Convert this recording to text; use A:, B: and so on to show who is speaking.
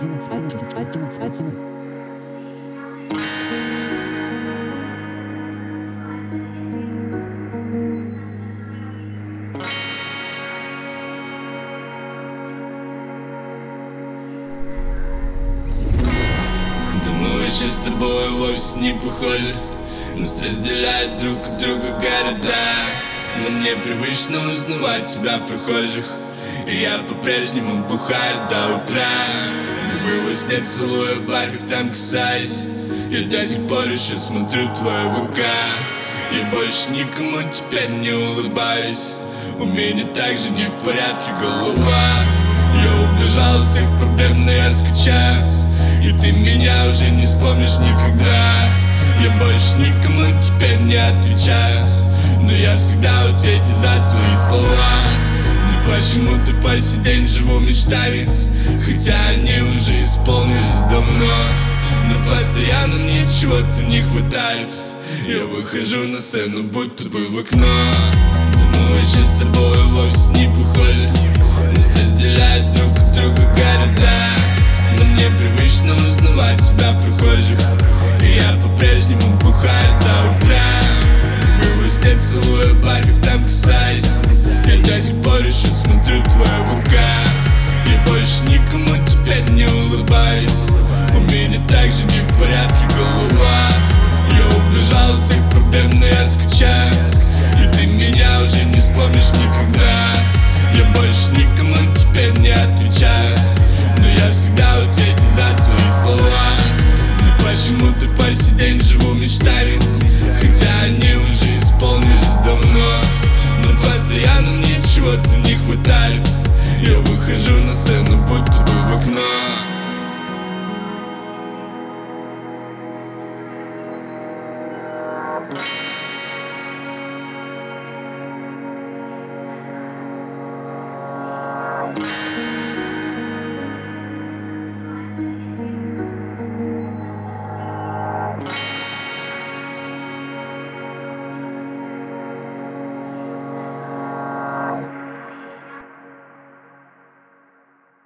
A: Мы вообще с тобой вовсе не похожи. Нас разделяют друг от друга города. Но мне привычно узнавать тебя в прохожих. И я по-прежнему бухаю до утра. Губы во сне целуя, бархат там касаясь. Я до сих пор еще смотрю твою ВК. Я больше никому теперь не улыбаюсь. У меня также не в порядке голова. Я убежал от всех проблем, но я скучаю. И ты меня уже не вспомнишь никогда. Я больше никому теперь не отвечаю. Но я всегда в ответе за свои слова. Но почему-то по сей день живу мечтами, хотя они уже исполнились давно. Но постоянно мне чего-то не хватает. Я выхожу на сцену, будто бы в окно. Да мы вообще с тобой вовсе не похожи. Нас разделяют друг от друга города. Но мне привычно узнавать тебя в прохожих. И я по-прежнему бухаю до утра. Губы во сне целуя, бархат там касаясь. Я до сих пор еще смотрю твою ВК. Я больше никому теперь не улыбаюсь. У меня также не в порядке голова. Я убежал от всех проблем, но я скучаю. И ты меня уже не вспомнишь никогда. Я больше никому теперь не отвечаю. Но я всегда в ответе за свои слова. Но почему-то по сей день живу мечтами, хотя они уже исполнились давно. Но постоянно мне чего-то не хватает. Я выхожу на сцену, будто бы в окно.
B: Yeah.